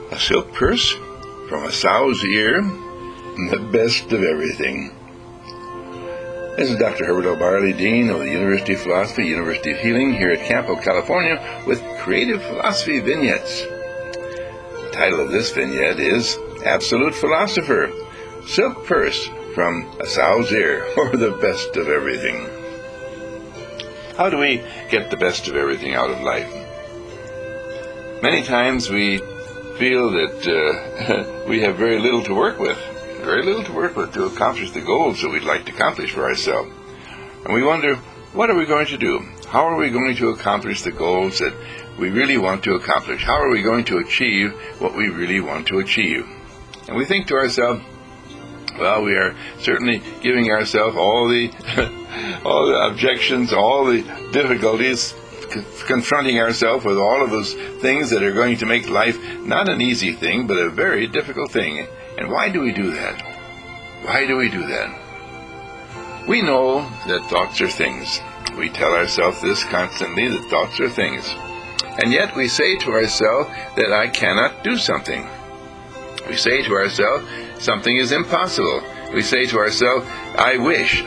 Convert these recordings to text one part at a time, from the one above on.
A silk purse from a sow's ear, the best of everything. This is Dr. Herbert L. Barley, Dean of the University of Philosophy, University of Healing, here at Campo, California, with Creative Philosophy Vignettes. The title of this vignette is Absolute Philosopher, Silk Purse from a Sow's Ear, or the best of everything. How do we get the best of everything out of life? Many times we feel that we have very little to work with to accomplish the goals that we'd like to accomplish for ourselves. And we wonder, what are we going to do? How are we going to accomplish the goals that we really want to accomplish? How are we going to achieve what we really want to achieve? And we think to ourselves, well, we are certainly giving ourselves all the objections, all the difficulties, confronting ourselves with all of those things that are going to make life not an easy thing, but a very difficult thing. And why do we do that? Why do we do that? We know that thoughts are things. We tell ourselves this constantly, that thoughts are things. And yet we say to ourselves that I cannot do something. We say to ourselves something is impossible. We say to ourselves, I wish.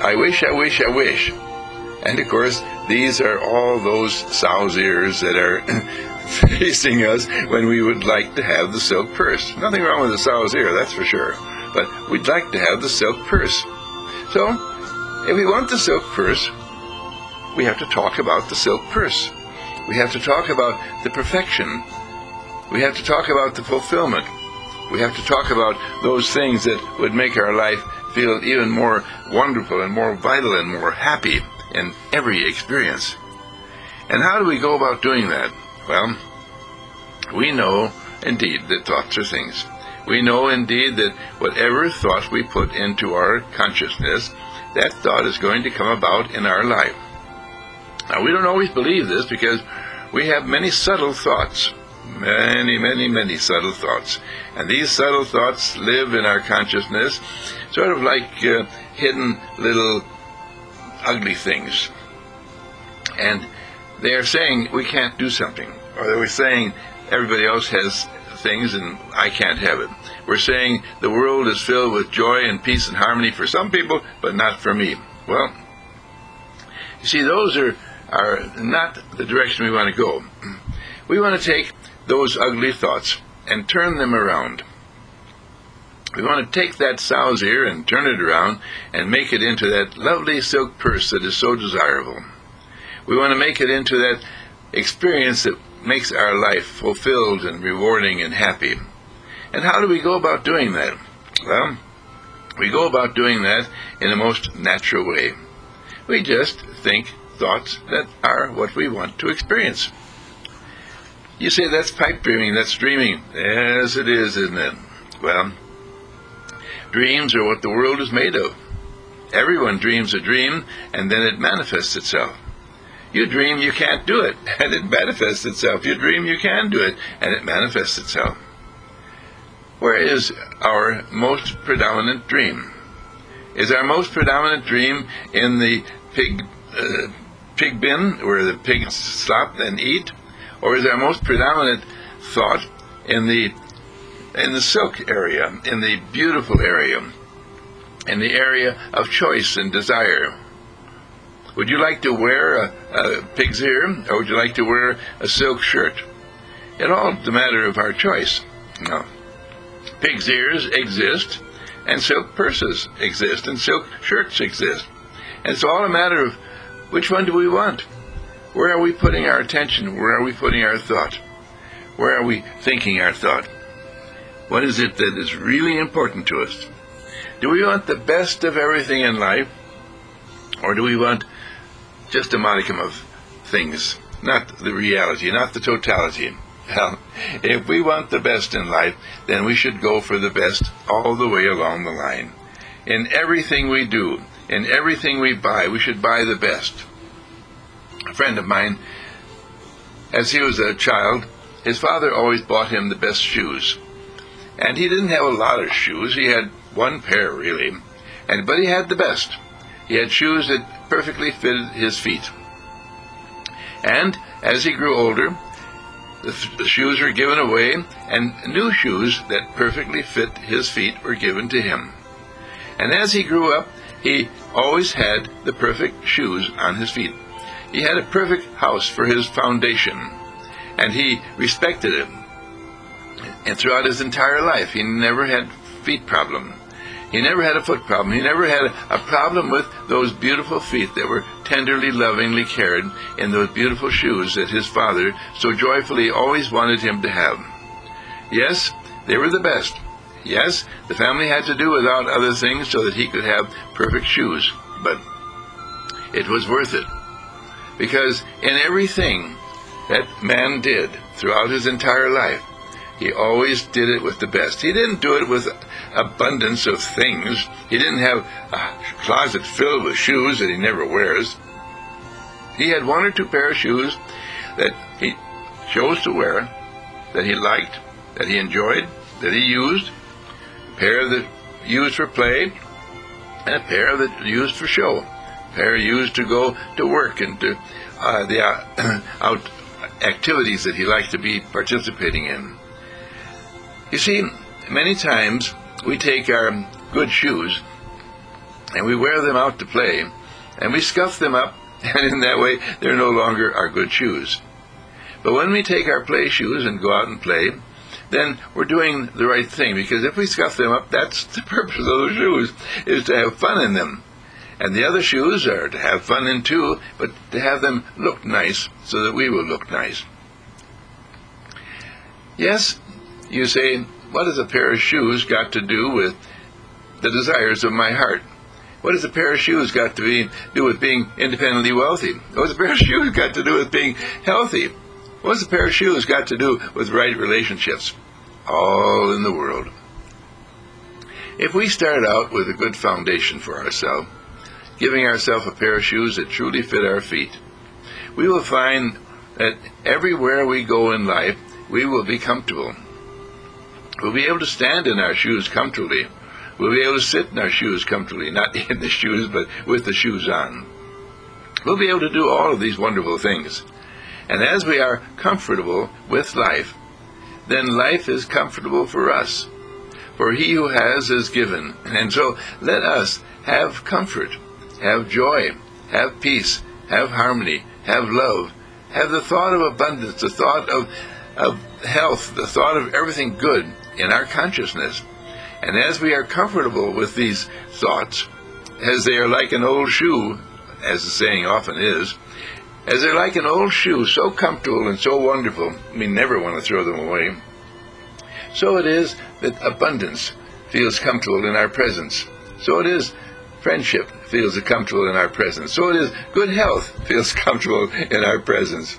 And of course, these are all those sow's ears that are facing us when we would like to have the silk purse. Nothing wrong with the sow's ear, that's for sure. But we'd like to have the silk purse. So, if we want the silk purse, we have to talk about the silk purse. We have to talk about the perfection. We have to talk about the fulfillment. We have to talk about those things that would make our life feel even more wonderful and more vital and more happy in every experience. And how do we go about doing that? Well, we know indeed that thoughts are things. We know indeed that whatever thought we put into our consciousness, that thought is going to come about in our life. Now, we don't always believe this because we have many subtle thoughts. Many subtle thoughts. And these subtle thoughts live in our consciousness, sort of like hidden little ugly things. And they are saying we can't do something. Or they were saying everybody else has things and I can't have it. We're saying the world is filled with joy and peace and harmony for some people, but not for me. Well, you see, those are not the direction we want to go. We want to take those ugly thoughts and turn them around. We want to take that sow's ear and turn it around and make it into that lovely silk purse that is so desirable. We want to make it into that experience that makes our life fulfilled and rewarding and happy. And how do we go about doing that? Well, we go about doing that in the most natural way. We just think thoughts that are what we want to experience. You say that's pipe dreaming, that's dreaming. Yes, it is, isn't it? Well, dreams are what the world is made of. Everyone dreams a dream, and then it manifests itself. You dream you can't do it, and it manifests itself. You dream you can do it, and it manifests itself. Where is our most predominant dream? Is our most predominant dream in the pig bin, where the pigs slop and eat? Or is our most predominant thought in the silk area, in the beautiful area, in the area of choice and desire? Would you like to wear a pig's ear, or would you like to wear a silk shirt? It all is a matter of our choice. No. Pig's ears exist, and silk purses exist, and silk shirts exist. And it's all a matter of which one do we want? Where are we putting our attention? Where are we putting our thought? Where are we thinking our thought? What is it that is really important to us? Do we want the best of everything in life? Or do we want just a modicum of things? Not the reality, not the totality. Well, if we want the best in life, then we should go for the best all the way along the line. In everything we do, in everything we buy, we should buy the best. A friend of mine, as he was a child, his father always bought him the best shoes. And he didn't have a lot of shoes. He had one pair, really. But he had the best. He had shoes that perfectly fitted his feet. And as he grew older, the shoes were given away, and new shoes that perfectly fit his feet were given to him. And as he grew up, he always had the perfect shoes on his feet. He had a perfect house for his foundation, and he respected it. And throughout his entire life, he never had feet problem. He never had a foot problem. He never had a problem with those beautiful feet that were tenderly, lovingly carried in those beautiful shoes that his father so joyfully always wanted him to have. Yes, they were the best. Yes, the family had to do without other things so that he could have perfect shoes. But it was worth it. Because in everything that man did throughout his entire life, he always did it with the best. He didn't do it with abundance of things. He didn't have a closet filled with shoes that he never wears. He had one or two pair of shoes that he chose to wear, that he liked, that he enjoyed, that he used, a pair that used for play, and a pair that used for show, a pair used to go to work and to the out activities that he liked to be participating in. You see, many times we take our good shoes and we wear them out to play, and we scuff them up, and in that way they're no longer our good shoes. But when we take our play shoes and go out and play, then we're doing the right thing, because if we scuff them up, that's the purpose of those shoes, is to have fun in them. And the other shoes are to have fun in too, but to have them look nice so that we will look nice. Yes, you say, what has a pair of shoes got to do with the desires of my heart? What has a pair of shoes got to do with being independently wealthy? What has a pair of shoes got to do with being healthy? What has a pair of shoes got to do with right relationships? All in the world. If we start out with a good foundation for ourselves, giving ourselves a pair of shoes that truly fit our feet, we will find that everywhere we go in life, we will be comfortable. We'll be able to stand in our shoes comfortably. We'll be able to sit in our shoes comfortably, not in the shoes, but with the shoes on. We'll be able to do all of these wonderful things. And as we are comfortable with life, then life is comfortable for us. For he who has is given. And so let us have comfort, have joy, have peace, have harmony, have love, have the thought of abundance, the thought of health, the thought of everything good in our consciousness. And as we are comfortable with these thoughts, as they are like an old shoe, as the saying often is, as they're like an old shoe, so comfortable and so wonderful, we never want to throw them away. So it is that abundance feels comfortable in our presence. So it is friendship feels comfortable in our presence. So it is good health feels comfortable in our presence.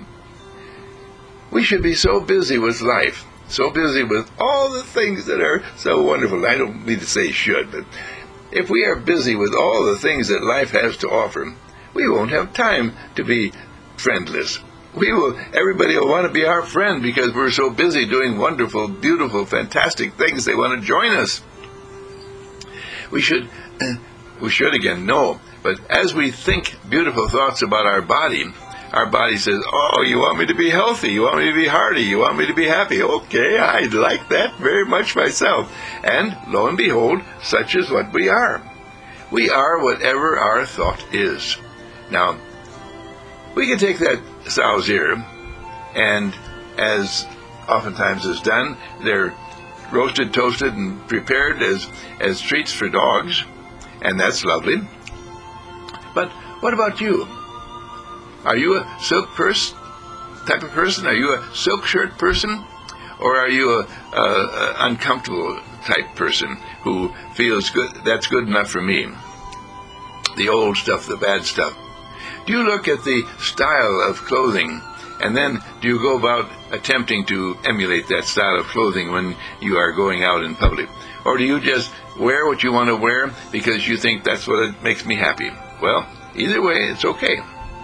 We should be so busy with life, so busy with all the things that are so wonderful. I don't mean to say should, but if we are busy with all the things that life has to offer, we won't have time to be friendless. Everybody will want to be our friend because we're so busy doing wonderful, beautiful, fantastic things. They want to join us. We should again know, but as we think beautiful thoughts about our body says, oh, you want me to be healthy, you want me to be hearty, you want me to be happy. Okay, I'd like that very much myself. And lo and behold, such is what we are. We are whatever our thought is. Now, we can take that sow's ear, and as oftentimes is done, they're roasted, toasted, and prepared as treats for dogs, and that's lovely. But what about you? Are you a silk purse type of person? Are you a silk shirt person? Or are you a uncomfortable type person who feels good, that's good enough for me? The old stuff, the bad stuff. Do you look at the style of clothing, and then do you go about attempting to emulate that style of clothing when you are going out in public? Or do you just wear what you want to wear because you think that's what makes me happy? Well, either way, it's okay.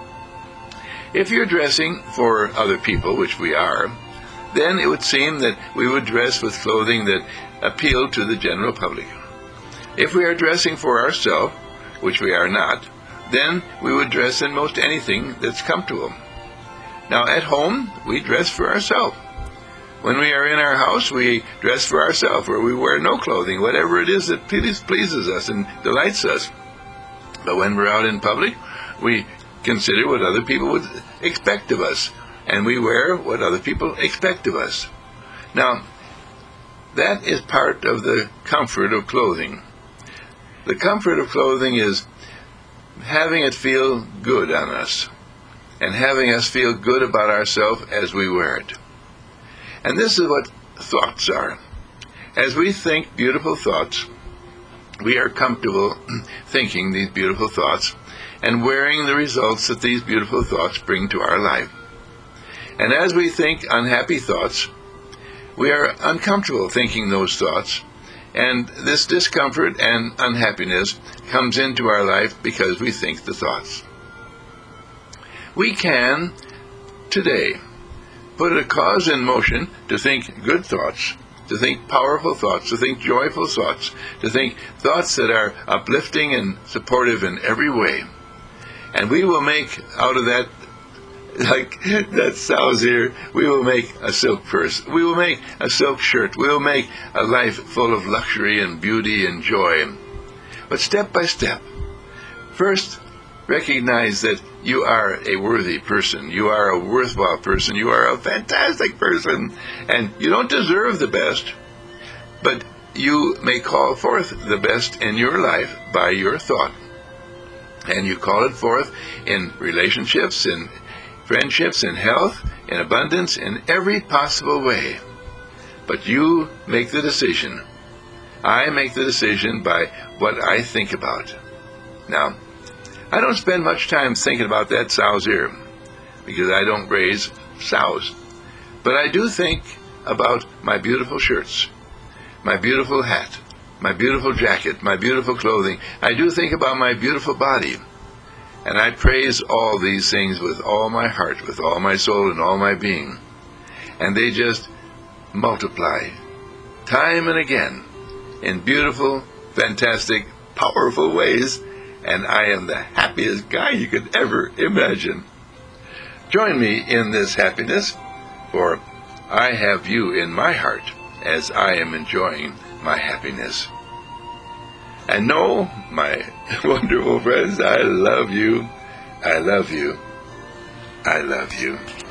If you're dressing for other people, which we are, then it would seem that we would dress with clothing that appeal to the general public. If we are dressing for ourselves, which we are not, then we would dress in most anything that's comfortable. Now, at home, we dress for ourselves. When we are in our house, we dress for ourselves, or we wear no clothing, whatever it is that pleases us and delights us. But when we're out in public, we consider what other people would expect of us, and we wear what other people expect of us. Now, that is part of the comfort of clothing. The comfort of clothing is having it feel good on us, and having us feel good about ourselves as we wear it. And this is what thoughts are. As we think beautiful thoughts, we are comfortable thinking these beautiful thoughts and wearing the results that these beautiful thoughts bring to our life. And as we think unhappy thoughts, we are uncomfortable thinking those thoughts, and this discomfort and unhappiness comes into our life because we think the thoughts. We can, today, put a cause in motion to think good thoughts, to think powerful thoughts, to think joyful thoughts, to think thoughts that are uplifting and supportive in every way. And we will make out of that, like that sow's ear, we will make a silk purse. We will make a silk shirt. We will make a life full of luxury and beauty and joy. But step by step, first recognize that you are a worthy person. You are a worthwhile person. You are a fantastic person. And you don't deserve the best, but you may call forth the best in your life by your thought. And you call it forth in relationships, in friendships, in health, in abundance, in every possible way. But you make the decision. I make the decision by what I think about. Now, I don't spend much time thinking about that sow's ear, because I don't raise sows. But I do think about my beautiful shirts, my beautiful hat, my beautiful jacket, my beautiful clothing. I do think about my beautiful body. And I praise all these things with all my heart, with all my soul, and all my being. And they just multiply, time and again, in beautiful, fantastic, powerful ways. And I am the happiest guy you could ever imagine. Join me in this happiness, for I have you in my heart as I am enjoying my happiness. And know, my wonderful friends, I love you. I love you. I love you.